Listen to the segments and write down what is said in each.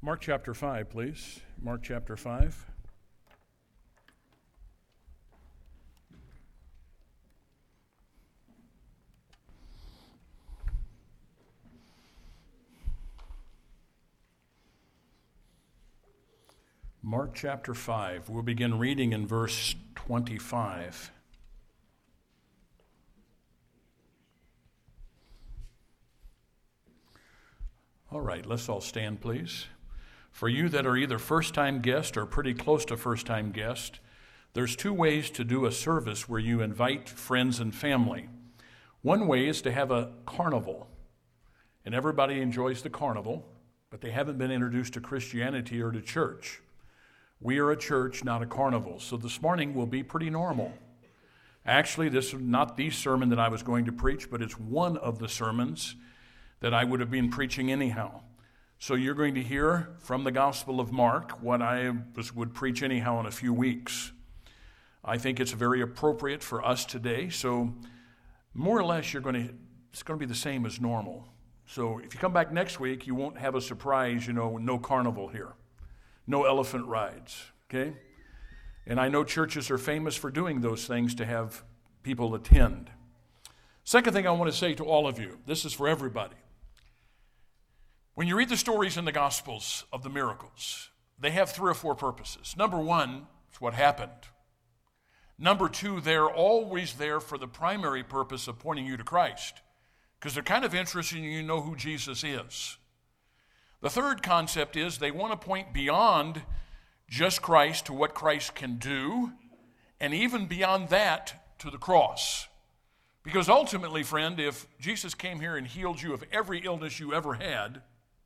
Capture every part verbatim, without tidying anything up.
Mark chapter five, please. Mark chapter five. Mark chapter five. We'll begin reading in verse twenty-five. All right, let's all stand, please. For you that are either first-time guest or pretty close to first-time guest, there's two ways to do a service where you invite friends and family. One way is to have a carnival, and everybody enjoys the carnival, but they haven't been introduced to Christianity or to church. We are a church, not a carnival, so this morning will be pretty normal. Actually, this is not the sermon that I was going to preach, but it's one of the sermons that I would have been preaching anyhow. So you're going to hear from the Gospel of Mark what I was, would preach anyhow in a few weeks. I think it's very appropriate for us today. So more or less, you're going to it's going to be the same as normal. So if you come back next week, you won't have a surprise, you know, no carnival here, no elephant rides, okay? And I know churches are famous for doing those things to have people attend. Second thing I want to say to all of you, this is for everybody. When you read the stories in the Gospels of the miracles, they have three or four purposes. Number one, it's what happened. Number two, they're always there for the primary purpose of pointing you to Christ, because they're kind of interested in you know who Jesus is. The third concept is they want to point beyond just Christ to what Christ can do, and even beyond that to the cross. Because ultimately, friend, if Jesus came here and healed you of every illness you ever had,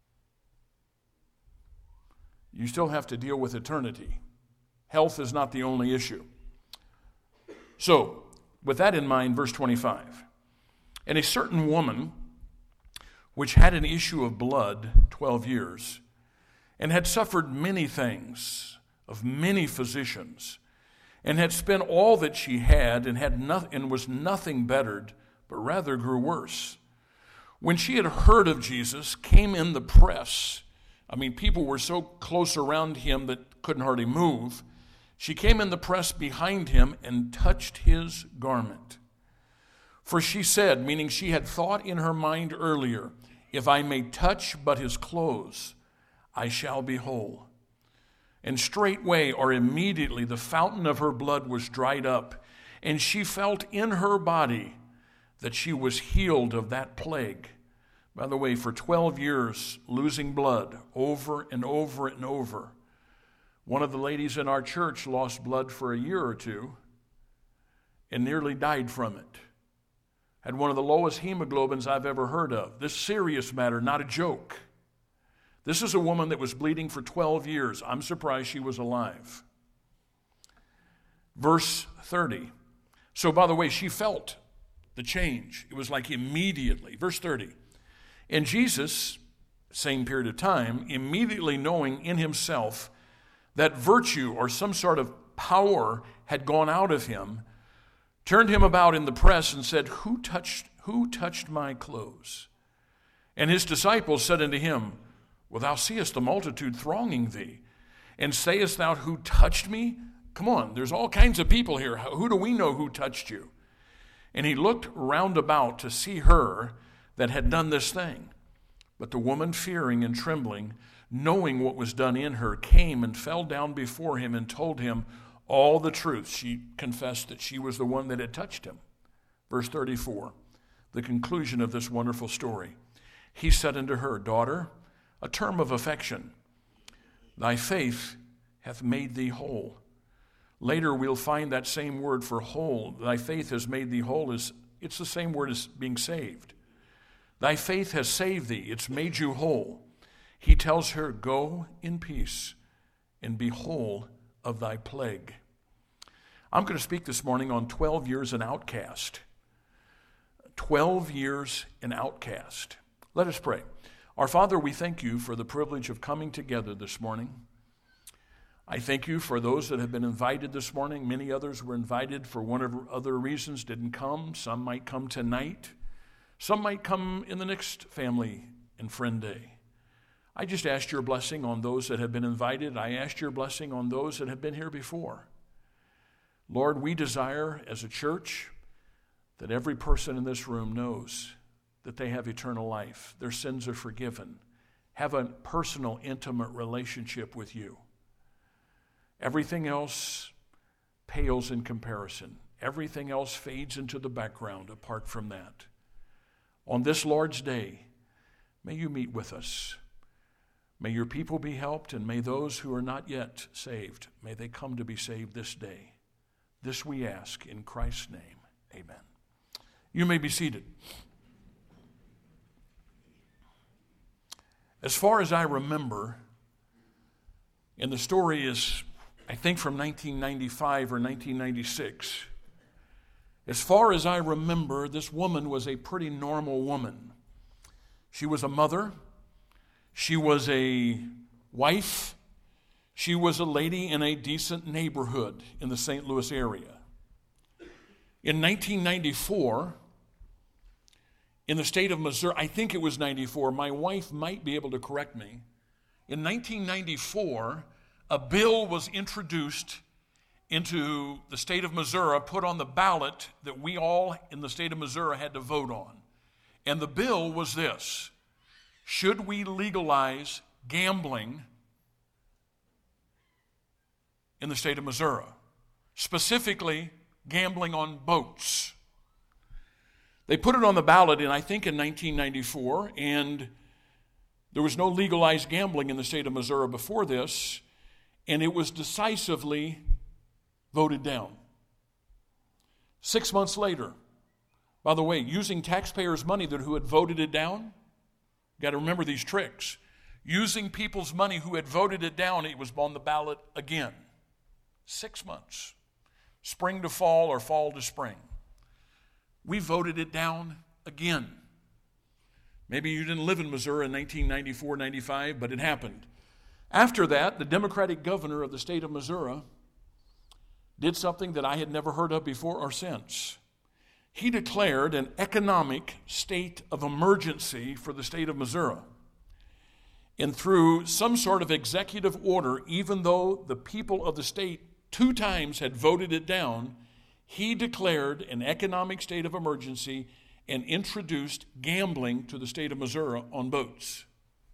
you still have to deal with eternity. Health is not the only issue. So, with that in mind, verse twenty-five. And a certain woman, which had an issue of blood twelve years, and had suffered many things of many physicians, and had spent all that she had, and had nothing, and was nothing bettered, but rather grew worse. When she had heard of Jesus, came in the press. I mean, people were so close around him that couldn't hardly move. She came in the press behind him and touched his garment. For she said, meaning she had thought in her mind earlier, if I may touch but his clothes, I shall be whole. And straightway or immediately the fountain of her blood was dried up, and she felt in her body that she was healed of that plague. By the way, for twelve years, losing blood over and over and over. One of the ladies in our church lost blood for a year or two and nearly died from it. Had one of the lowest hemoglobins I've ever heard of. This serious matter, not a joke. This is a woman that was bleeding for twelve years. I'm surprised she was alive. Verse thirty. So, by the way, she felt the change. It was like immediately. Verse thirty. And Jesus, same period of time, immediately knowing in himself that virtue or some sort of power had gone out of him, turned him about in the press and said, Who touched, who touched my clothes? And his disciples said unto him, Well, thou seest the multitude thronging thee, and sayest thou, Who touched me? Come on, there's all kinds of people here. Who do we know who touched you? And he looked round about to see her that had done this thing. But the woman, fearing and trembling, knowing what was done in her, came and fell down before him and told him all the truth. She confessed that she was the one that had touched him. Verse thirty-four, the conclusion of this wonderful story. He said unto her, Daughter, a term of affection, thy faith hath made thee whole. Later we'll find that same word for whole. Thy faith has made thee whole. Is it's the same word as being saved. Thy faith has saved thee. It's made you whole. He tells her, Go in peace and be whole of thy plague. I'm going to speak this morning on twelve years an outcast. twelve years an outcast. Let us pray. Our Father, we thank you for the privilege of coming together this morning. I thank you for those that have been invited this morning. Many others were invited for one or other reasons, didn't come. Some might come tonight. Some might come in the next family and friend day. I just asked your blessing on those that have been invited. I asked your blessing on those that have been here before. Lord, we desire as a church that every person in this room knows that they have eternal life. Their sins are forgiven. Have a personal, intimate relationship with you. Everything else pales in comparison. Everything else fades into the background apart from that. On this Lord's Day, may you meet with us. May your people be helped, and may those who are not yet saved, may they come to be saved this day. This we ask in Christ's name. Amen. You may be seated. As far as I remember, and the story is, I think, from nineteen ninety-five or nineteen ninety-six. As far as I remember, this woman was a pretty normal woman. She was a mother. She was a wife. She was a lady in a decent neighborhood in the Saint Louis area. In nineteen ninety-four, in the state of Missouri, I think it was ninety-four, my wife might be able to correct me. In nineteen ninety-four, a bill was introduced into the state of Missouri, put on the ballot that we all in the state of Missouri had to vote on. And the bill was this: should we legalize gambling in the state of Missouri? Specifically, gambling on boats. They put it on the ballot in, I think, in nineteen ninety-four, and there was no legalized gambling in the state of Missouri before this, and it was decisively voted down. Six months later, by the way, using taxpayers' money that who had voted it down, you got to remember these tricks. Using people's money who had voted it down, it was on the ballot again. Six months. Spring to fall or fall to spring. We voted it down again. Maybe you didn't live in Missouri in nineteen ninety-four ninety-five, but it happened. After that, the Democratic governor of the state of Missouri did something that I had never heard of before or since. He declared an economic state of emergency for the state of Missouri. And through some sort of executive order, even though the people of the state two times had voted it down, he declared an economic state of emergency and introduced gambling to the state of Missouri on boats.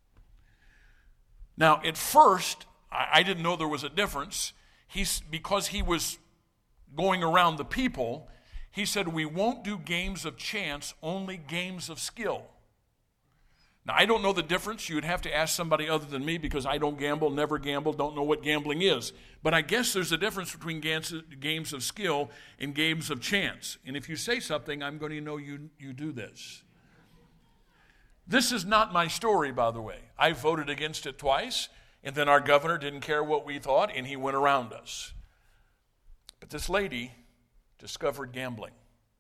Now, at first, I didn't know there was a difference. He's, because he was going around the people, he said, we won't do games of chance, only games of skill. Now, I don't know the difference. You would have to ask somebody other than me because I don't gamble, never gamble, don't know what gambling is. But I guess there's a difference between games of skill and games of chance. And if you say something, I'm going to know you, you do this. This is not my story, by the way. I voted against it twice, and then our governor didn't care what we thought, and he went around us. But this lady discovered gambling.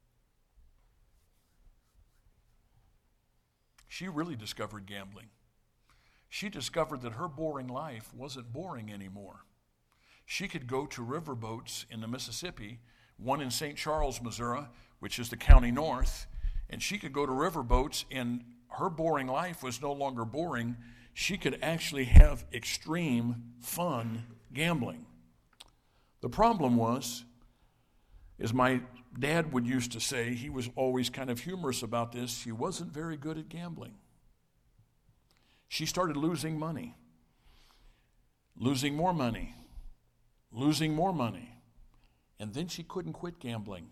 She really discovered gambling. She discovered that her boring life wasn't boring anymore. She could go to riverboats in the Mississippi, one in Saint Charles, Missouri, which is the county north, and she could go to riverboats, and her boring life was no longer boring. She could actually have extreme fun gambling. The problem was, as my dad would used to say, he was always kind of humorous about this, she wasn't very good at gambling. She started losing money, losing more money, losing more money, and then she couldn't quit gambling.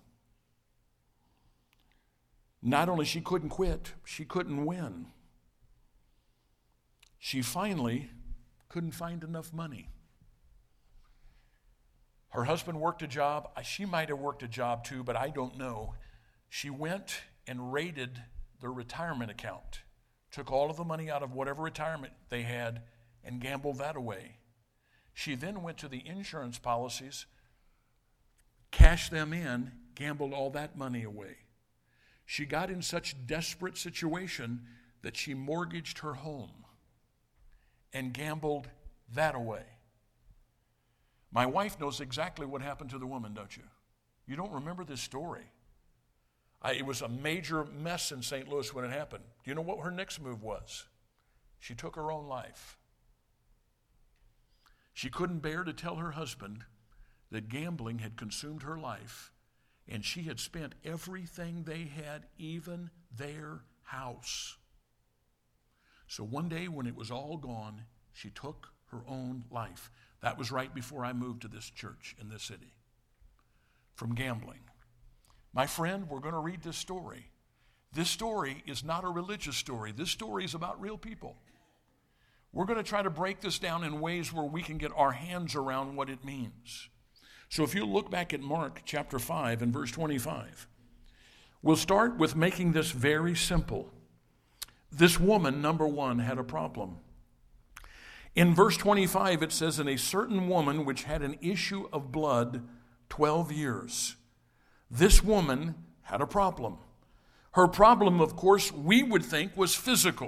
Not only she couldn't quit, she couldn't win. She finally couldn't find enough money. Her husband worked a job. She might have worked a job too, but I don't know. She went and raided their retirement account, took all of the money out of whatever retirement they had, and gambled that away. She then went to the insurance policies, cashed them in, gambled all that money away. She got in such desperate situation that she mortgaged her home and gambled that away. My wife knows exactly what happened to the woman, don't you? You don't remember this story. I, it was a major mess in Saint Louis when it happened. Do you know what her next move was? she took her own life. She couldn't bear to tell her husband that gambling had consumed her life, and she had spent everything they had, even their house. So one day when it was all gone, she took her own life. That was right before I moved to this church in this city, from gambling. My friend, we're going to read this story. This story is not a religious story. This story is about real people. We're going to try to break this down in ways where we can get our hands around what it means. So if you look back at Mark chapter five and verse twenty-five, we'll start with making this very simple. This woman, number one, had a problem. In verse twenty-five, it says, "And a certain woman which had an issue of blood twelve years." This woman had a problem. Her problem, of course, we would think was physical.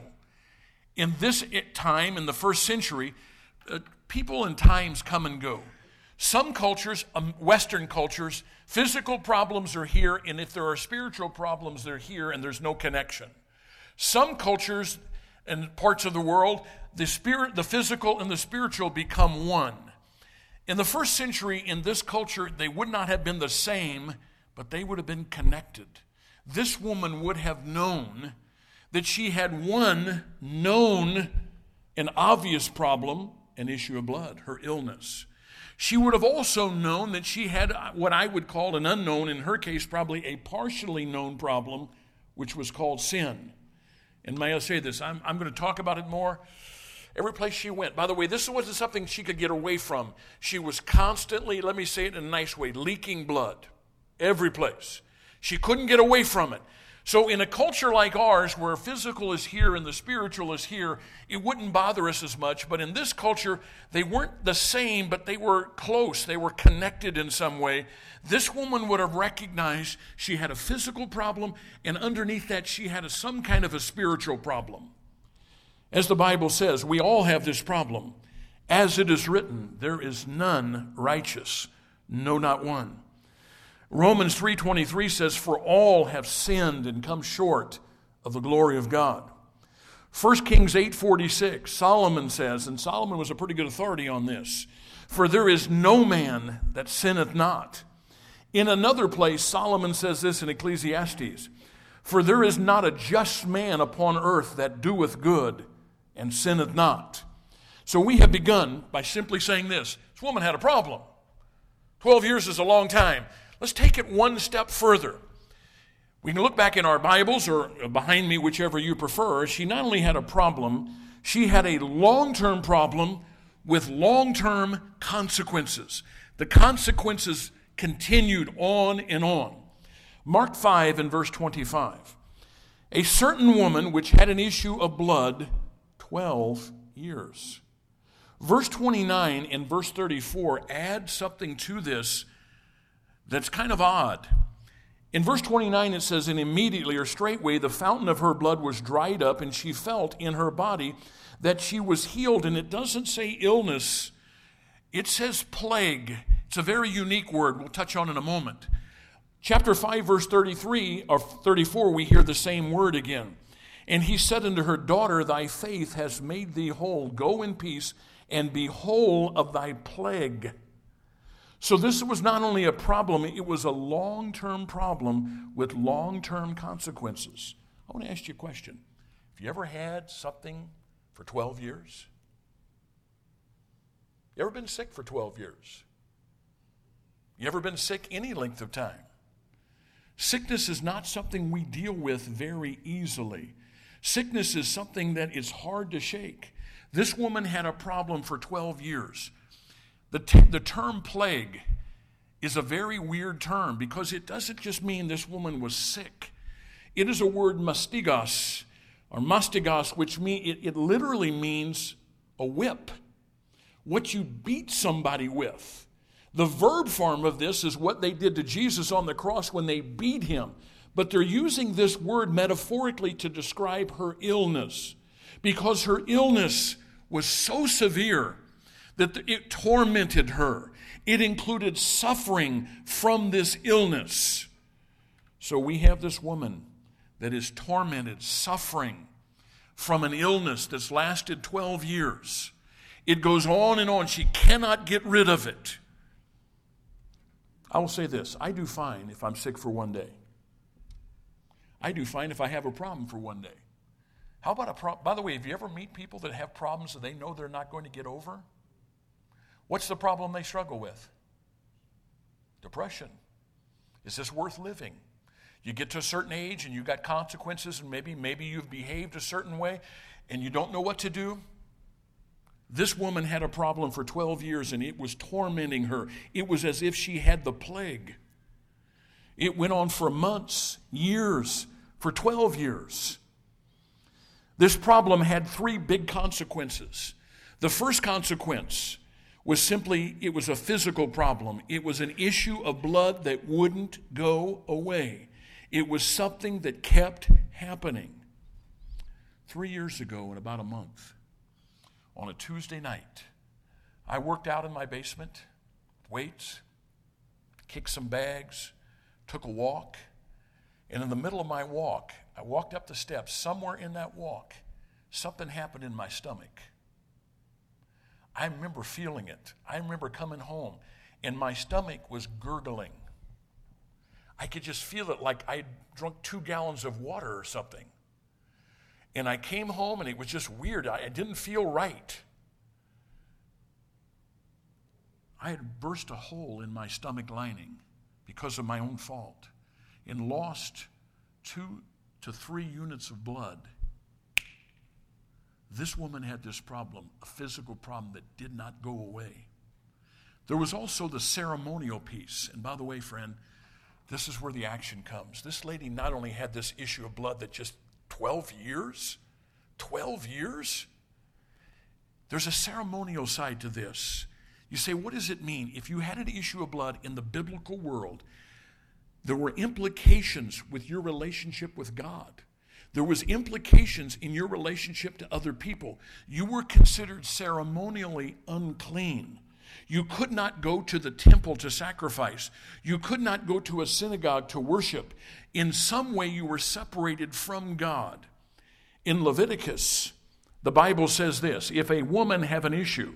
In this time, in the first century, uh, people and times come and go. Some cultures, um, Western cultures, physical problems are here, and if there are spiritual problems, they're here, and there's no connection. Some cultures and parts of the world, the spirit, the physical and the spiritual become one. In the first century, in this culture, they would not have been the same, but they would have been connected. This woman would have known that she had one known and obvious problem, an issue of blood, her illness. She would have also known that she had what I would call an unknown, in her case probably a partially known problem, which was called sin. And may I say this, I'm, I'm going to talk about it more. Every place she went, by the way, this wasn't something she could get away from. She was constantly, let me say it in a nice way, leaking blood. Every place. She couldn't get away from it. So in a culture like ours, where physical is here and the spiritual is here, it wouldn't bother us as much. But in this culture, they weren't the same, but they were close. They were connected in some way. This woman would have recognized she had a physical problem, and underneath that, she had a, some kind of a spiritual problem. As the Bible says, we all have this problem. As it is written, there is none righteous, no, not one. Romans three twenty-three says, "For all have sinned and come short of the glory of God." First Kings eight forty-six, Solomon says, and Solomon was a pretty good authority on this, "For there is no man that sinneth not." In another place, Solomon says this in Ecclesiastes, "For there is not a just man upon earth that doeth good and sinneth not." So we have begun by simply saying this. This woman had a problem. Twelve years is a long time. Let's take it one step further. We can look back in our Bibles or behind me, whichever you prefer. She not only had a problem, she had a long-term problem with long-term consequences. The consequences continued on and on. Mark five and verse twenty-five. "A certain woman which had an issue of blood twelve years." Verse twenty-nine and verse thirty-four add something to this that's kind of odd. In verse twenty-nine it says, "And immediately or straightway the fountain of her blood was dried up, and she felt in her body that she was healed." And it doesn't say illness, it says plague. It's a very unique word we'll touch on in a moment. Chapter five verse thirty-three or thirty-four, we hear the same word again. "And he said unto her, Daughter, thy faith has made thee whole. Go in peace and be whole of thy plague." So this was not only a problem, it was a long-term problem with long-term consequences. I want to ask you a question. Have you ever had something for twelve years? You ever been sick for twelve years? You ever been sick any length of time? Sickness is not something we deal with very easily. Sickness is something that is hard to shake. This woman had a problem for twelve years. The, t- the term plague is a very weird term because it doesn't just mean this woman was sick. It is a word mastigos, or mastigos, which mean, it, it literally means a whip, what you beat somebody with. The verb form of this is what they did to Jesus on the cross when they beat him. But they're using this word metaphorically to describe her illness, because her illness was so severe that it tormented her. It included suffering from this illness. So we have this woman that is tormented, suffering from an illness that's lasted twelve years. It goes on and on. She cannot get rid of it. I will say this. I do fine if I'm sick for one day. I do fine if I have a problem for one day. How about a problem? By the way, have you ever meet people that have problems that they know they're not going to get over? What's the problem they struggle with? Depression. Is this worth living? You get to a certain age and you've got consequences, and maybe, maybe you've behaved a certain way and you don't know what to do. This woman had a problem for twelve years and it was tormenting her. It was as if she had the plague. It went on for months, years, for twelve years. This problem had three big consequences. The first consequence was simply, it was a physical problem. It was an issue of blood that wouldn't go away. It was something that kept happening. Three years ago, in about a month, on a Tuesday night, I worked out in my basement, weights, kicked some bags, took a walk, and in the middle of my walk, I walked up the steps. Somewhere in that walk, something happened in my stomach. I remember feeling it. I remember coming home, and my stomach was gurgling. I could just feel it like I drunk two gallons of water or something. And I came home, and it was just weird. I, I didn't feel right. I had burst a hole in my stomach lining because of my own fault and lost two to three units of blood. This woman had this problem, a physical problem that did not go away. There was also the ceremonial piece. And by the way, friend, this is where the action comes. This lady not only had this issue of blood that just twelve years, twelve years, there's a ceremonial side to this. You say, what does it mean? If you had an issue of blood in the biblical world, there were implications with your relationship with God. There was implications in your relationship to other people. You were considered ceremonially unclean. You could not go to the temple to sacrifice. You could not go to a synagogue to worship. In some way, you were separated from God. In Leviticus, the Bible says this: if a woman have an issue,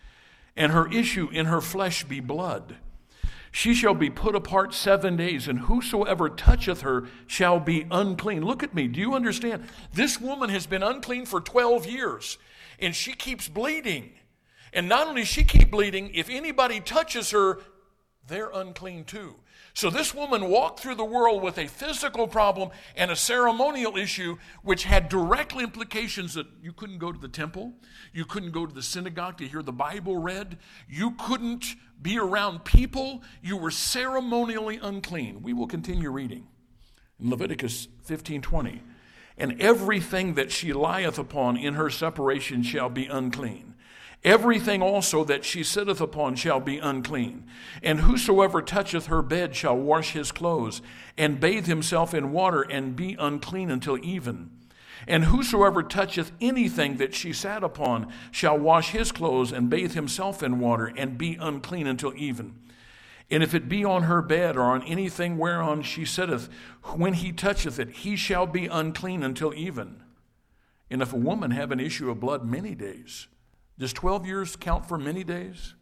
and her issue in her flesh be blood, she shall be put apart seven days, and whosoever toucheth her shall be unclean. Look at me. Do you understand? This woman has been unclean for twelve years, and she keeps bleeding. And not only does she keep bleeding, if anybody touches her, they're unclean too. So this woman walked through the world with a physical problem and a ceremonial issue which had direct implications that you couldn't go to the temple, you couldn't go to the synagogue to hear the Bible read, you couldn't be around people, you were ceremonially unclean. We will continue reading in Leviticus fifteen twenty. And everything that she lieth upon in her separation shall be unclean. Everything also that she sitteth upon shall be unclean. And whosoever toucheth her bed shall wash his clothes, and bathe himself in water, and be unclean until even. And whosoever toucheth anything that she sat upon shall wash his clothes, and bathe himself in water, and be unclean until even. And if it be on her bed, or on anything whereon she sitteth, when he toucheth it, he shall be unclean until even. And if a woman have an issue of blood many days, does twelve years count for many days?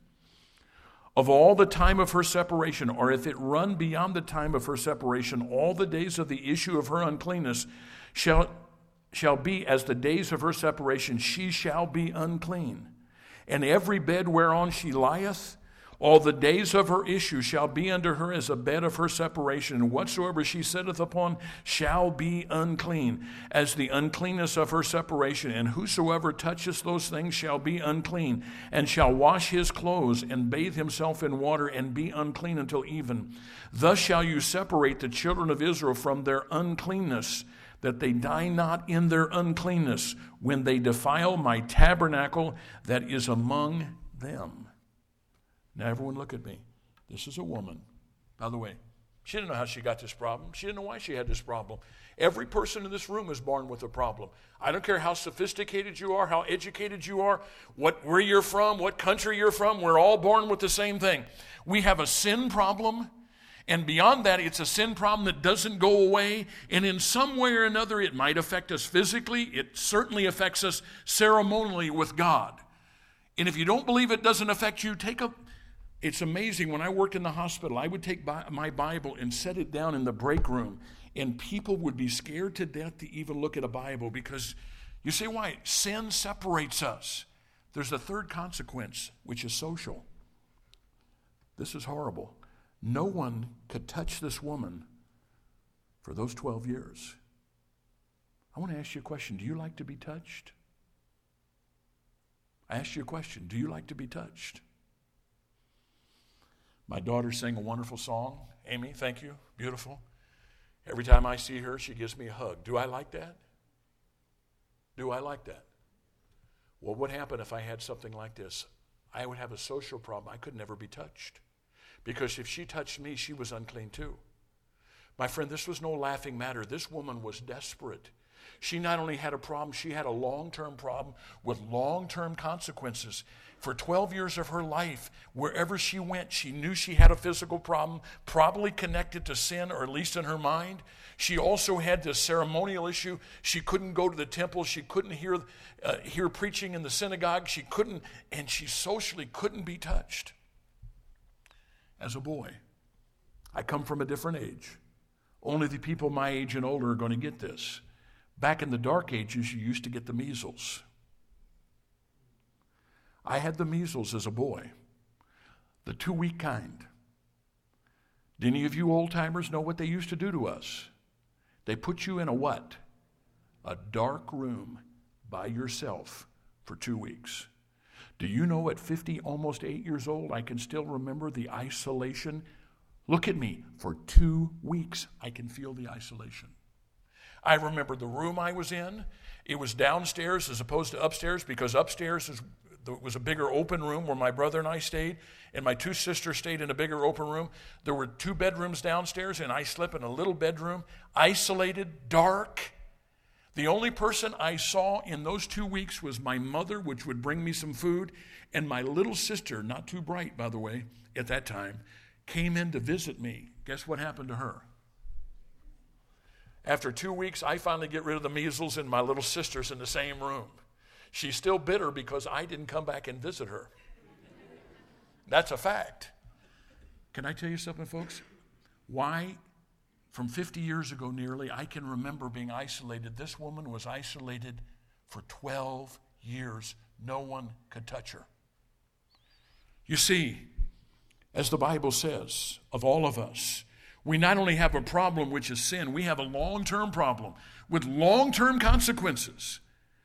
Of all the time of her separation, or if it run beyond the time of her separation, all the days of the issue of her uncleanness shall, shall be as the days of her separation. She shall be unclean. And every bed whereon she lieth, all the days of her issue shall be unto her as a bed of her separation, and whatsoever she sitteth upon shall be unclean, as the uncleanness of her separation. And whosoever toucheth those things shall be unclean, and shall wash his clothes, and bathe himself in water, and be unclean until even. Thus shall you separate the children of Israel from their uncleanness, that they die not in their uncleanness, when they defile my tabernacle that is among them. Now, everyone look at me. This is a woman. By the way, she didn't know how she got this problem. She didn't know why she had this problem. Every person in this room is born with a problem. I don't care how sophisticated you are, how educated you are, what, where you're from, what country you're from. We're all born with the same thing. We have a sin problem, And beyond that, it's a sin problem that doesn't go away. And in some way or another, it might affect us physically. It certainly affects us ceremonially with God. And if you don't believe it doesn't affect you, take a... It's amazing. When I worked in the hospital, I would take my Bible and set it down in the break room. And people would be scared to death to even look at a Bible because, you say why? Sin separates us. There's a third consequence, which is social. This is horrible. No one could touch this woman for those twelve years. I want to ask you a question. Do you like to be touched? I asked you a question. Do you like to be touched? My daughter sang a wonderful song. Amy, thank you. Beautiful. Every time I see her, she gives me a hug. Do I like that? Do I like that? Well, what would happen if I had something like this? I would have a social problem. I could never be touched. Because if she touched me, she was unclean too. My friend, this was no laughing matter. This woman was desperate. She not only had a problem, she had a long-term problem with long-term consequences. For twelve years of her life, wherever she went, she knew she had a physical problem, probably connected to sin, or at least in her mind. She also had this ceremonial issue. She couldn't go to the temple. She couldn't hear, uh, hear preaching in the synagogue. She couldn't, and she socially couldn't be touched. As a boy, I come from a different age. Only the people my age and older are going to get this. Back in the dark ages, you used to get the measles. I had the measles as a boy, the two-week kind. Do any of you old-timers know what they used to do to us? They put you in a what? A dark room by yourself for two weeks. Do you know at fifty, almost eight years old, I can still remember the isolation? Look at me. For two weeks, I can feel the isolation. I remember the room I was in. It was downstairs as opposed to upstairs because upstairs is, was a bigger open room where my brother and I stayed, and my two sisters stayed in a bigger open room. There were two bedrooms downstairs, and I slept in a little bedroom, isolated, dark. The only person I saw in those two weeks was my mother, which would bring me some food, and my little sister, not too bright, by the way, at that time, came in to visit me. Guess what happened to her? After two weeks, I finally get rid of the measles, and my little sister's in the same room. She's still bitter because I didn't come back and visit her. That's a fact. Can I tell you something, folks? Why? From fifty years ago nearly, I can remember being isolated. This woman was isolated for twelve years. No one could touch her. You see, as the Bible says of all of us, we not only have a problem, which is sin, we have a long-term problem with long-term consequences.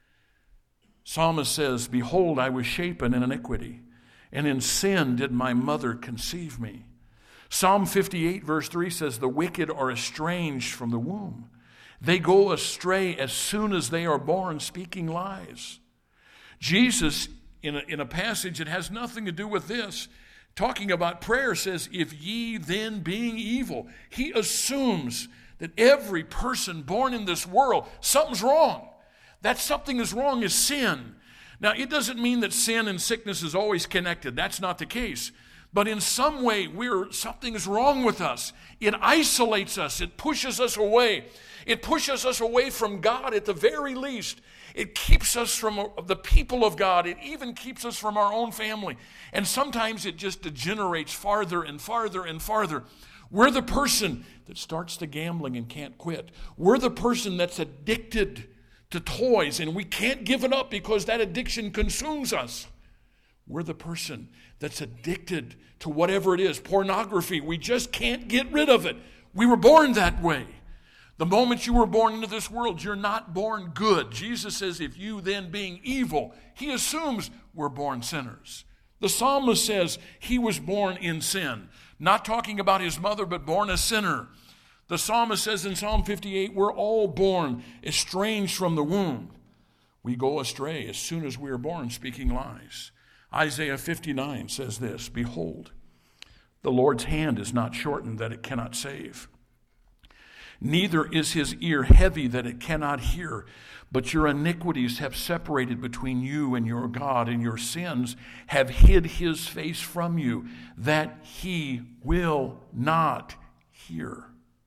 Psalmist says, "Behold, I was shapen in iniquity, and in sin did my mother conceive me." Psalm fifty-eight, verse three says, "The wicked are estranged from the womb. They go astray as soon as they are born, speaking lies." Jesus, in a, in a passage that has nothing to do with this, talking about prayer, says, "If ye then being evil," he assumes that every person born in this world, something's wrong. That something is wrong is sin. Now, it doesn't mean that sin and sickness is always connected. That's not the case. But in some way, we're, something is wrong with us. It isolates us. It pushes us away. It pushes us away from God at the very least. It keeps us from the people of God. It even keeps us from our own family. And sometimes it just degenerates farther and farther and farther. We're the person that starts the gambling and can't quit. We're the person that's addicted to toys and we can't give it up because that addiction consumes us. We're the person that's addicted to whatever it is, pornography. We just can't get rid of it. We were born that way. The moment you were born into this world, you're not born good. Jesus says, if you then being evil, he assumes we're born sinners. The psalmist says he was born in sin, not talking about his mother, but born a sinner. The psalmist says in Psalm fifty-eight, we're all born estranged from the womb. We go astray as soon as we are born, speaking lies. Isaiah fifty-nine says this, "Behold, the Lord's hand is not shortened that it cannot save. Neither is his ear heavy that it cannot hear. But your iniquities have separated between you and your God, and your sins have hid his face from you, that he will not here.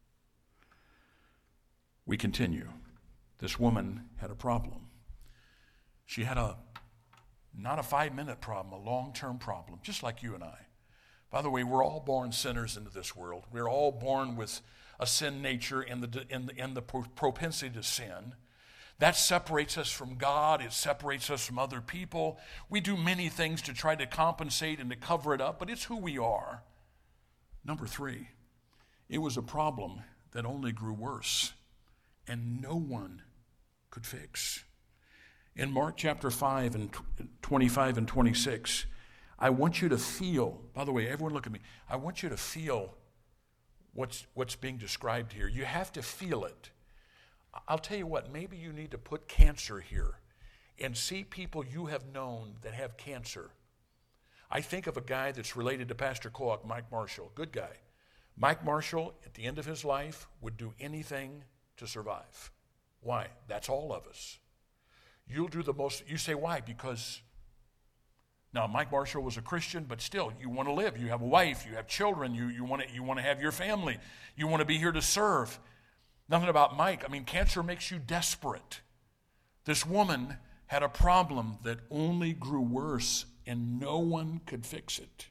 We continue. This woman had a problem. She had a, not a five-minute problem, a long-term problem, just like you and I. By the way, we're all born sinners into this world. We're all born with a sin nature and the, and the, and the propensity to sin. That separates us from God. It separates us from other people. We do many things to try to compensate and to cover it up, but it's who we are. Number three, it was a problem that only grew worse and no one could fix. In Mark chapter five and twenty-five and twenty-six, I want you to feel, by the way, everyone look at me, I want you to feel what's, what's being described here. You have to feel it. I'll tell you what, maybe you need to put cancer here and see people you have known that have cancer. I think of a guy that's related to Pastor Coak, Mike Marshall, good guy. Mike Marshall, at the end of his life, would do anything to survive. Why? That's all of us. You'll do the most, you say why? Because, now Mike Marshall was a Christian, but still, you want to live. You have a wife, you have children, you, you, want to, you want to have your family. You want to be here to serve. Nothing about Mike. I mean, cancer makes you desperate. This woman had a problem that only grew worse and no one could fix it.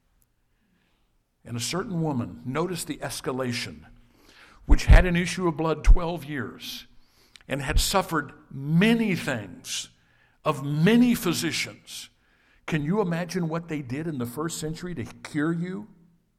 And a certain woman, notice the escalation, which had an issue of blood twelve years and had suffered many things of many physicians. Can you imagine what they did in the first century to cure you?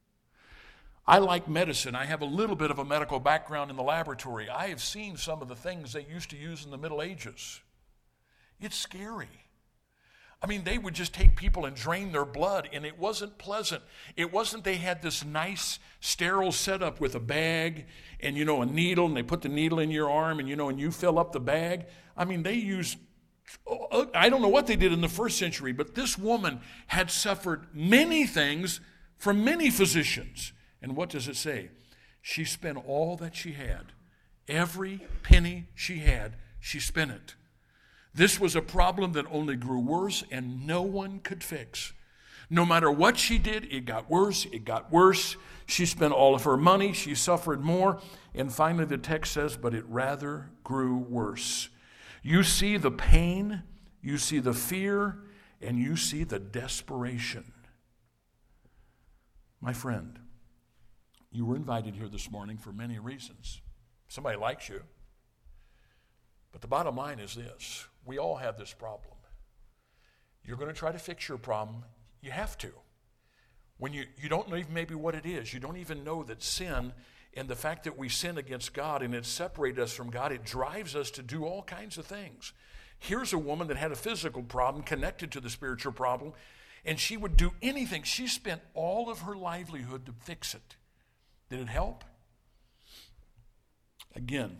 I like medicine. I have a little bit of a medical background in the laboratory. I have seen some of the things they used to use in the Middle Ages. It's scary. I mean, they would just take people and drain their blood, and it wasn't pleasant. It wasn't they had this nice, sterile setup with a bag and, you know, a needle, and they put the needle in your arm, and, you know, and you fill up the bag. I mean, they used, I don't know what they did in the first century, but this woman had suffered many things from many physicians. And what does it say? She spent all that she had. Every penny she had, she spent it. This was a problem that only grew worse and no one could fix. No matter what she did, it got worse, it got worse. She spent all of her money, she suffered more, and finally the text says, but it rather grew worse. You see the pain, you see the fear, and you see the desperation. My friend, you were invited here this morning for many reasons. Somebody likes you. But the bottom line is this. We all have this problem. You're going to try to fix your problem. You have to. When you, you don't know even maybe what it is. You don't even know that sin and the fact that we sin against God and it separated us from God, it drives us to do all kinds of things. Here's a woman that had a physical problem connected to the spiritual problem, and she would do anything. She spent all of her livelihood to fix it. Did it help? Again,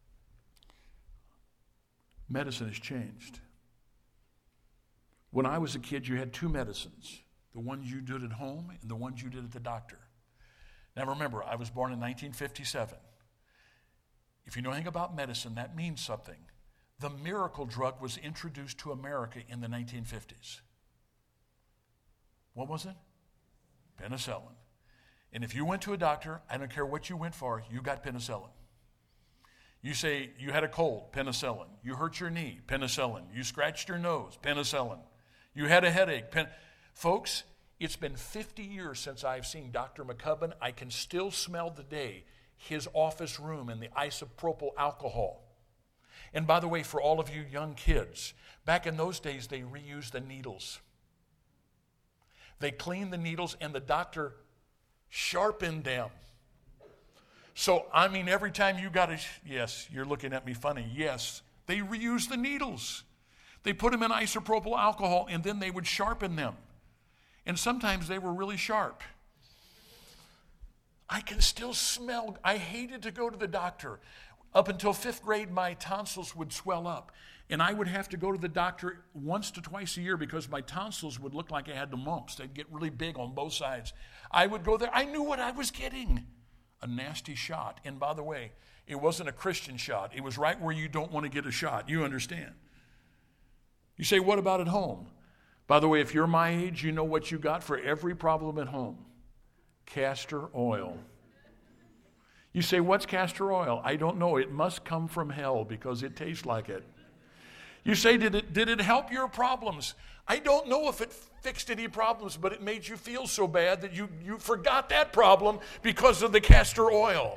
medicine has changed. When I was a kid, you had two medicines, the ones you did at home and the ones you did at the doctor. Now remember, I was born in nineteen fifty-seven. If you know anything about medicine, that means something. The miracle drug was introduced to America in the nineteen fifties. What was it? Penicillin. And if you went to a doctor, I don't care what you went for, you got penicillin. You say you had a cold, penicillin. You hurt your knee, penicillin. You scratched your nose, penicillin. You had a headache. Pen- Folks, it's been fifty years since I've seen Doctor McCubbin. I can still smell the day, his office room and the isopropyl alcohol. And by the way, for all of you young kids, back in those days, they reused the needles. They cleaned the needles and the doctor sharpened them. So, I mean, every time you got a, yes, you're looking at me funny. Yes, they reused the needles. They put them in isopropyl alcohol and then they would sharpen them. And sometimes they were really sharp. I can still smell, I hated to go to the doctor. Up until fifth grade, my tonsils would swell up. And I would have to go to the doctor once to twice a year because my tonsils would look like I had the mumps. They'd get really big on both sides. I would go there. I knew what I was getting. A nasty shot. And by the way, it wasn't a Christian shot. It was right where you don't want to get a shot. You understand? You say, what about at home? By the way, if you're my age, you know what you got for every problem at home. Castor oil. You say, what's castor oil? I don't know. It must come from hell because it tastes like it. You say, did it, did it help your problems? I don't know if it fixed any problems, but it made you feel so bad that you, you forgot that problem because of the castor oil.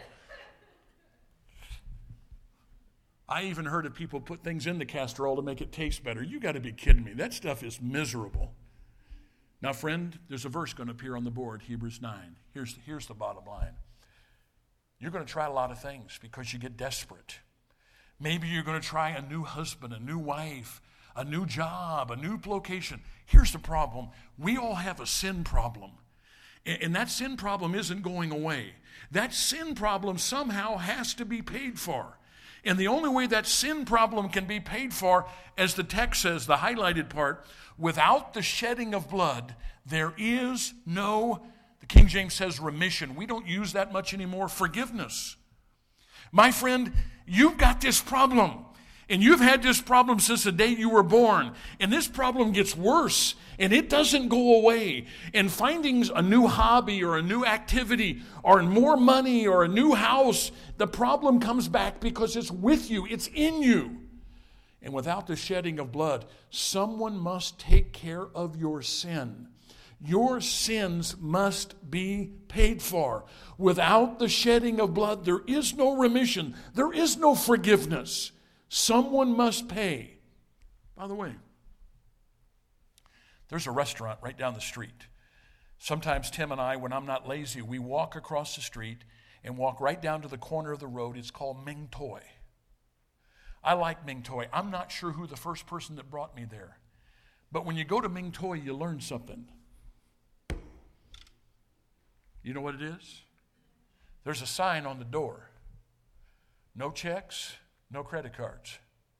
I even heard of people put things in the castor oil to make it taste better. You got to be kidding me. That stuff is miserable. Now, friend, there's a verse going to appear on the board, Hebrews nine. Here's, here's the bottom line. You're going to try a lot of things because you get desperate. Maybe you're going to try a new husband, a new wife, a new job, a new location. Here's the problem. We all have a sin problem. And that sin problem isn't going away. That sin problem somehow has to be paid for. And the only way that sin problem can be paid for, as the text says, the highlighted part, without the shedding of blood, there is no, the King James says remission. We don't use that much anymore. Forgiveness. My friend, you've got this problem. And you've had this problem since the day you were born. And this problem gets worse. And it doesn't go away. And finding a new hobby or a new activity or more money or a new house, the problem comes back because it's with you. It's in you. And without the shedding of blood, someone must take care of your sin. Your sins must be paid for. Without the shedding of blood, there is no remission. There is no forgiveness. Someone must pay. By the way, there's a restaurant right down the street. Sometimes Tim and I, when I'm not lazy, we walk across the street and walk right down to the corner of the road. It's called Ming Toi. I like Ming Toi. I'm not sure who the first person that brought me there. But when you go to Ming Toi, you learn something. You know what it is? There's a sign on the door. No checks, no credit cards.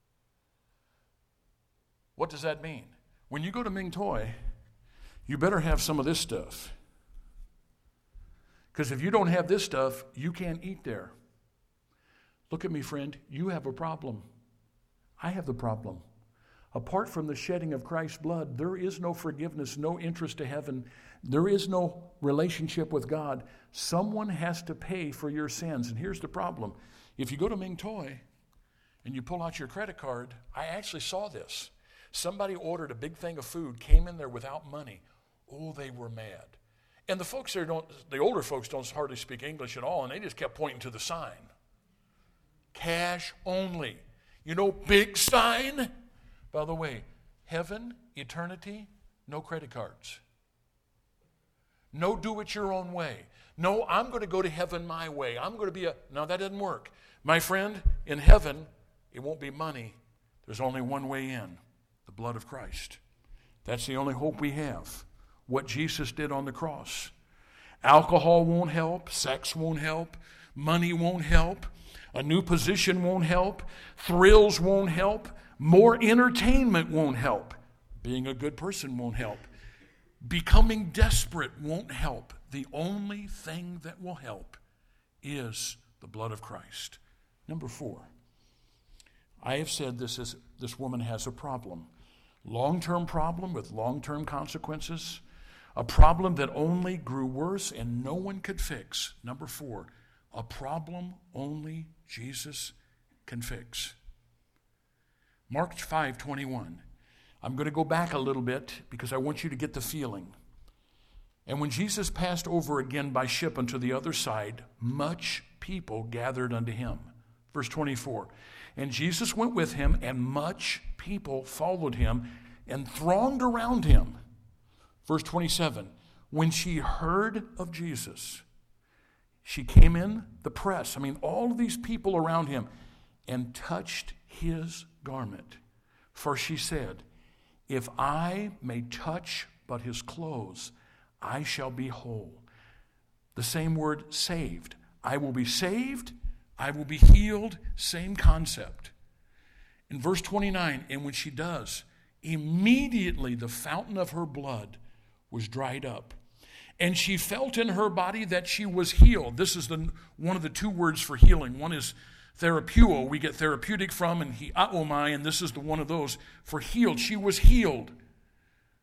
What does that mean? When you go to Ming Toi, you better have some of this stuff. Because if you don't have this stuff, you can't eat there. Look at me, friend. You have a problem. I have the problem. Apart from the shedding of Christ's blood, there is no forgiveness, no interest to heaven. There is no relationship with God. Someone has to pay for your sins. And here's the problem. If you go to Ming Toi and you pull out your credit card, I actually saw this. Somebody ordered a big thing of food, came in there without money. Oh, they were mad. And the folks there don't, the older folks don't hardly speak English at all, and they just kept pointing to the sign. Cash only. You know, big sign. By the way, heaven, eternity, no credit cards. No do it your own way. No, I'm going to go to heaven my way. I'm going to be a, no, that doesn't work. My friend, in heaven, it won't be money. There's only one way in, the blood of Christ. That's the only hope we have, what Jesus did on the cross. Alcohol won't help. Sex won't help. Money won't help. A new position won't help. Thrills won't help. More entertainment won't help. Being a good person won't help. Becoming desperate won't help. The only thing that will help is the blood of Christ. Number four, I have said this is this woman has a problem. Long-term problem with long-term consequences. A problem that only grew worse and no one could fix. Number four, a problem only Jesus can fix. Mark five twenty-one. I'm going to go back a little bit because I want you to get the feeling. And when Jesus passed over again by ship unto the other side, much people gathered unto him. Verse twenty-four. And Jesus went with him, and much people followed him and thronged around him. Verse twenty-seven. When she heard of Jesus, she came in the press. I mean, all of these people around him, and touched his garment. For she said, if I may touch but his clothes, I shall be whole. The same word, saved. I will be saved. I will be healed. Same concept. In verse twenty-nine, and when she does, immediately the fountain of her blood was dried up. And she felt in her body that she was healed. This is the one of the two words for healing. One is therapeuo, we get therapeutic from, and hiaomai, and this is the one of those for healed. She was healed.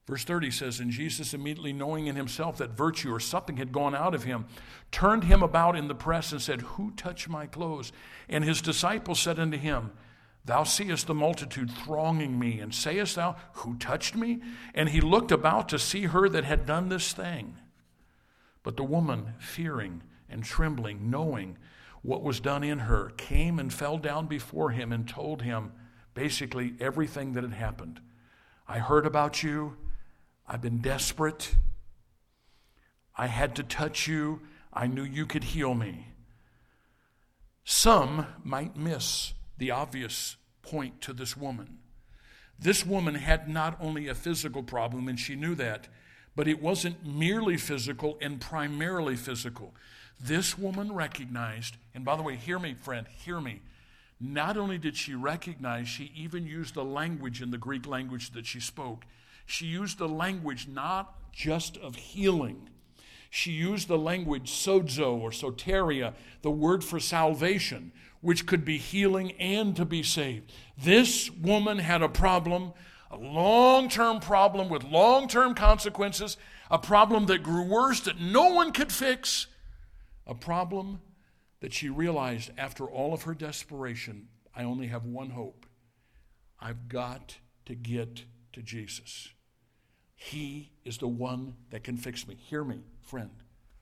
Verse thirty says, and Jesus, immediately knowing in himself that virtue or something had gone out of him, turned him about in the press and said, who touched my clothes? And his disciples said unto him, thou seest the multitude thronging me, and sayest thou, who touched me? And he looked about to see her that had done this thing. But the woman, fearing and trembling, knowing what was done in her, came and fell down before him and told him basically everything that had happened. I heard about you. I've been desperate. I had to touch you. I knew you could heal me. Some might miss the obvious point to this woman. This woman had not only a physical problem, and she knew that, but it wasn't merely physical and primarily physical. This woman recognized, and by the way, hear me, friend, hear me. Not only did she recognize, she even used the language in the Greek language that she spoke. She used the language not just of healing. She used the language sozo or soteria, the word for salvation, which could be healing and to be saved. This woman had a problem, a long-term problem with long-term consequences, a problem that grew worse that no one could fix, a problem that she realized after all of her desperation, I only have one hope. I've got to get to Jesus. He is the one that can fix me. Hear me, friend.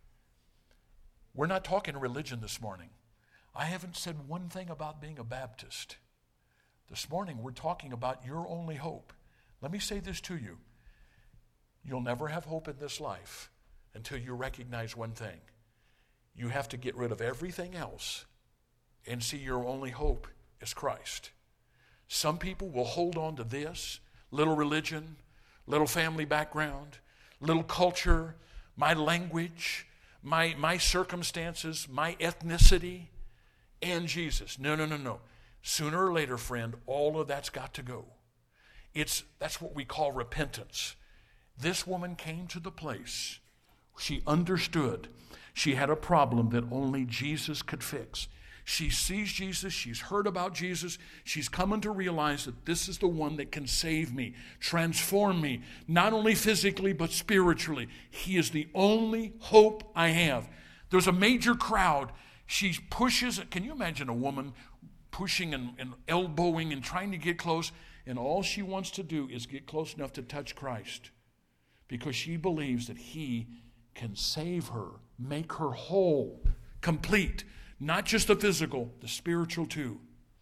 We're not talking religion this morning. I haven't said one thing about being a Baptist. This morning we're talking about your only hope. Let me say this to you. You'll never have hope in this life until you recognize one thing. You have to get rid of everything else and see your only hope is Christ. Some people will hold on to this, little religion, little family background, little culture, my language, my, my circumstances, my ethnicity, and Jesus. No, no, no, no. Sooner or later, friend, all of that's got to go. It's that's what we call repentance. This woman came to the place. She understood. She had a problem that only Jesus could fix. She sees Jesus. She's heard about Jesus. She's coming to realize that this is the one that can save me, transform me, not only physically but spiritually. He is the only hope I have. There's a major crowd. She pushes. Can you imagine a woman pushing and, and elbowing and trying to get close? And all she wants to do is get close enough to touch Christ because she believes that he can save her, make her whole, complete. Not just the physical, the spiritual too.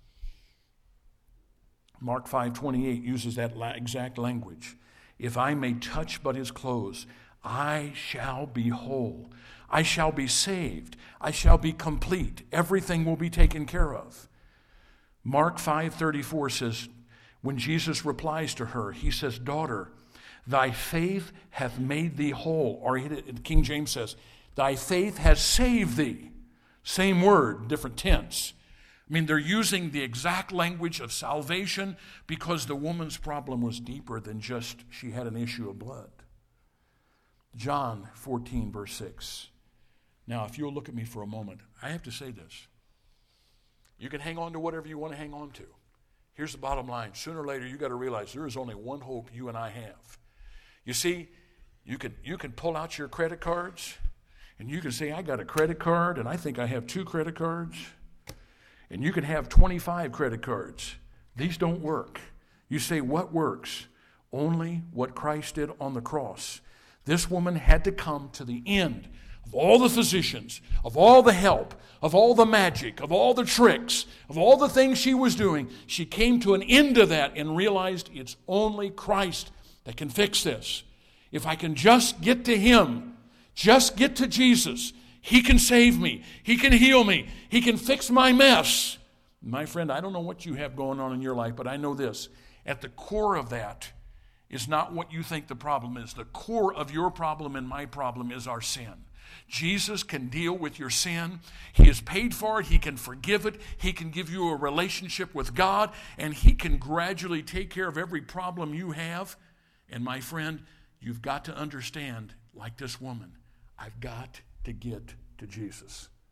Mark five twenty-eight uses that exact language. If I may touch but his clothes, I shall be whole. I shall be saved. I shall be complete. Everything will be taken care of. Mark five thirty-four says, when Jesus replies to her, he says, daughter, thy faith hath made thee whole. Or King James says, thy faith has saved thee. Same word, different tense. I mean, they're using the exact language of salvation because the woman's problem was deeper than just she had an issue of blood. John fourteen, verse six. Now, if you'll look at me for a moment, I have to say this. You can hang on to whatever you want to hang on to. Here's the bottom line. Sooner or later, you got to realize there is only one hope you and I have. You see, you can, you can pull out your credit cards, and you can say, I got a credit card, and I think I have two credit cards. And you can have twenty-five credit cards. These don't work. You say, what works? Only what Christ did on the cross. This woman had to come to the end of all the physicians, of all the help, of all the magic, of all the tricks, of all the things she was doing. She came to an end of that and realized it's only Christ that can fix this. If I can just get to him, just get to Jesus, he can save me. He can heal me. He can fix my mess. My friend, I don't know what you have going on in your life, but I know this. At the core of that is not what you think the problem is. The core of your problem and my problem is our sin. Jesus can deal with your sin. He has paid for it. He can forgive it. He can give you a relationship with God, and he can gradually take care of every problem you have. And my friend, you've got to understand, like this woman, I've got to get to Jesus.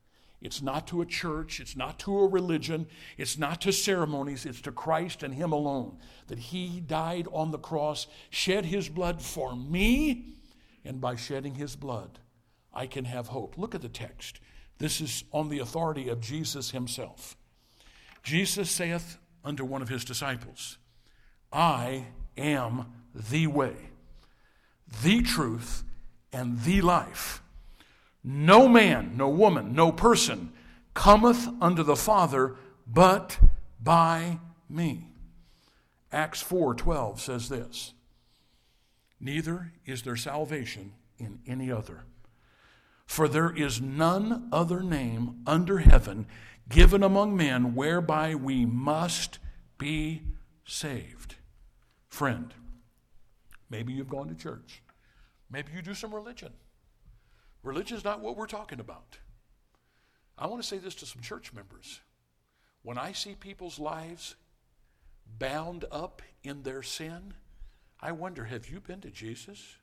It's not to a church. It's not to a religion. It's not to ceremonies. It's to Christ and Him alone. That He died on the cross, shed His blood for me, and by shedding His blood, I can have hope. Look at the text. This is on the authority of Jesus Himself. Jesus saith unto one of His disciples, I am the way, the truth, and the life. No man, no woman, no person cometh unto the Father but by me. Acts four twelve says this, neither is there salvation in any other. For there is none other name under heaven given among men whereby we must be saved. Friend, maybe you've gone to church. Maybe you do some religion. Religion is not what we're talking about. I want to say this to some church members. When I see people's lives bound up in their sin, I wonder, have you been to Jesus?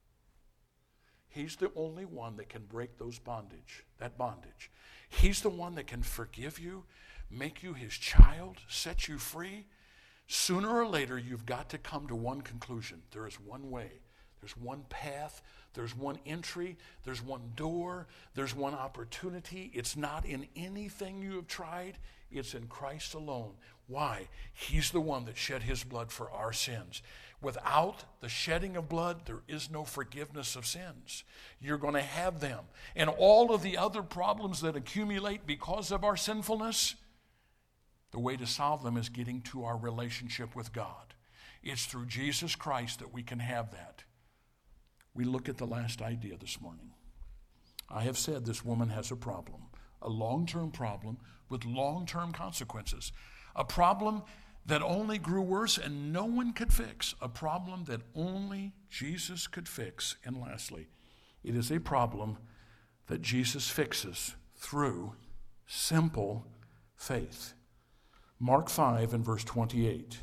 He's the only one that can break those bondage, that bondage. He's the one that can forgive you, make you His child, set you free. Sooner or later, you've got to come to one conclusion. There is one way. There's one path. There's one entry. There's one door. There's one opportunity. It's not in anything you have tried. It's in Christ alone. Why? He's the one that shed His blood for our sins. Without the shedding of blood, there is no forgiveness of sins. You're going to have them. And all of the other problems that accumulate because of our sinfulness, the way to solve them is getting to our relationship with God. It's through Jesus Christ that we can have that. We look at the last idea this morning. I have said this woman has a problem, a long-term problem with long-term consequences, a problem that only grew worse and no one could fix, a problem that only Jesus could fix. And lastly, it is a problem that Jesus fixes through simple faith. Mark five and verse twenty-eight.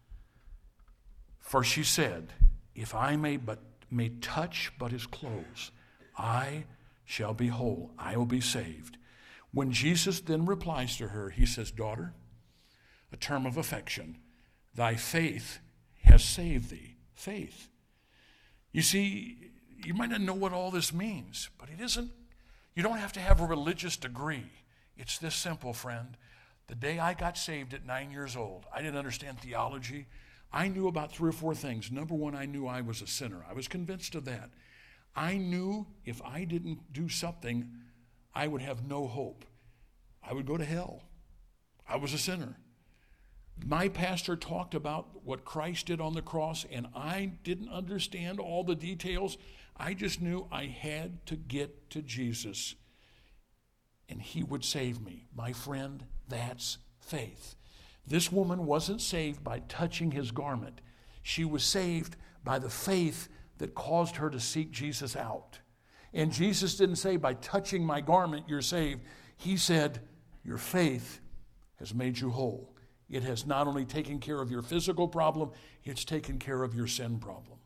For she said, if I may but may touch but His clothes, I shall be whole, I will be saved. When Jesus then replies to her, He says, daughter, a term of affection, thy faith has saved thee. Faith. You see, you might not know what all this means, but it isn't, you don't have to have a religious degree. It's this simple, friend. The day I got saved at nine years old, I didn't understand theology. I knew about three or four things. Number one, I knew I was a sinner. I was convinced of that. I knew if I didn't do something, I would have no hope. I would go to hell. I was a sinner. My pastor talked about what Christ did on the cross, and I didn't understand all the details. I just knew I had to get to Jesus, and He would save me. My friend, that's faith. This woman wasn't saved by touching His garment. She was saved by the faith that caused her to seek Jesus out. And Jesus didn't say, by touching my garment, you're saved. He said, your faith has made you whole. It has not only taken care of your physical problem, it's taken care of your sin problem.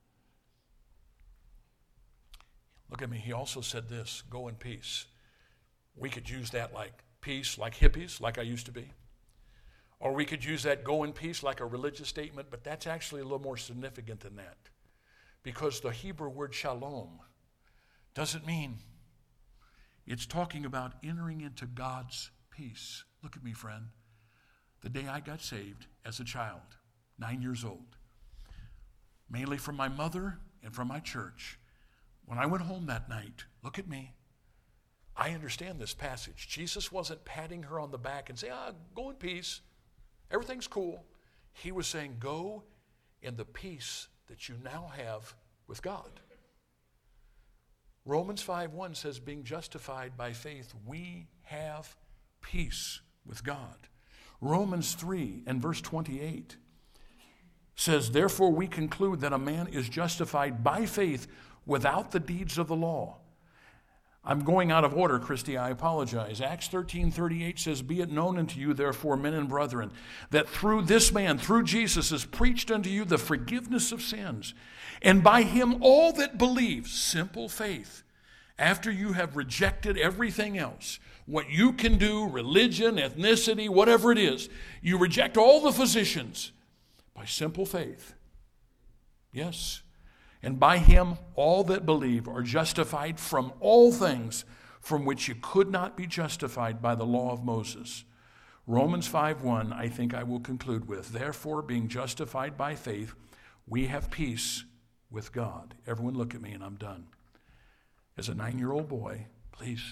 Look at me. He also said this, go in peace. We could use that like peace, like hippies, like I used to be. Or we could use that go in peace like a religious statement, but that's actually a little more significant than that. Because the Hebrew word shalom doesn't mean, it's talking about entering into God's peace. Look at me, friend. The day I got saved as a child, nine years old, mainly from my mother and from my church, when I went home that night, look at me, I understand this passage. Jesus wasn't patting her on the back and saying, ah, go in peace. Everything's cool. He was saying, go in the peace that you now have with God. Romans five one says, being justified by faith, we have peace with God. Romans three and verse twenty-eight says, therefore we conclude that a man is justified by faith without the deeds of the law. I'm going out of order, Christy, I apologize. Acts thirteen thirty-eight says, be it known unto you, therefore, men and brethren, that through this man, through Jesus, is preached unto you the forgiveness of sins, and by him all that believe, simple faith, after you have rejected everything else, what you can do, religion, ethnicity, whatever it is, you reject all the physicians by simple faith. Yes. And by him, all that believe are justified from all things from which you could not be justified by the law of Moses. Romans five one, I think I will conclude with, therefore, being justified by faith, we have peace with God. Everyone look at me and I'm done. As a nine-year-old boy, please,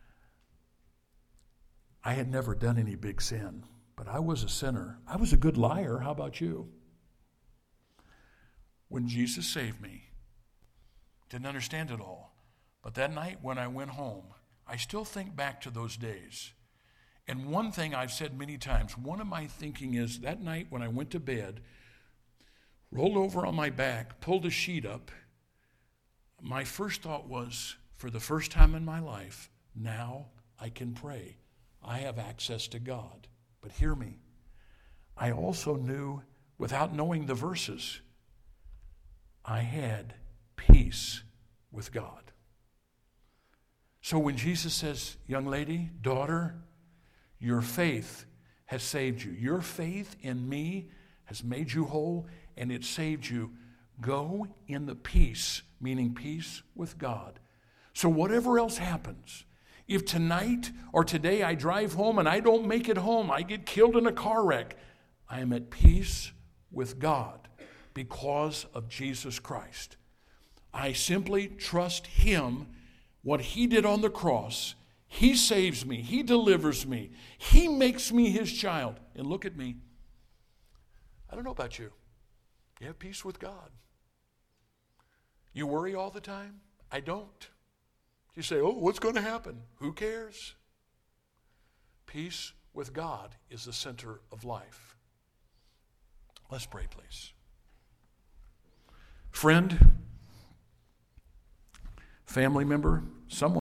I had never done any big sin, but I was a sinner. I was a good liar. How about you? When Jesus saved me, didn't understand it all. But that night when I went home, I still think back to those days. And one thing I've said many times, one of my thinking is that night when I went to bed, rolled over on my back, pulled a sheet up, my first thought was, for the first time in my life, now I can pray. I have access to God. But hear me, I also knew, without knowing the verses, I had peace with God. So when Jesus says, young lady, daughter, your faith has saved you. Your faith in me has made you whole, and it saved you. Go in the peace, meaning peace with God. So whatever else happens, if tonight or today I drive home and I don't make it home, I get killed in a car wreck, I am at peace with God because of Jesus Christ. I simply trust him, what he did on the cross. He saves me. He delivers me. He makes me his child. And look at me. I don't know about you. You have peace with God. You worry all the time? I don't. You say, oh, what's going to happen? Who cares? Peace with God is the center of life. Let's pray, please. Friend, family member, someone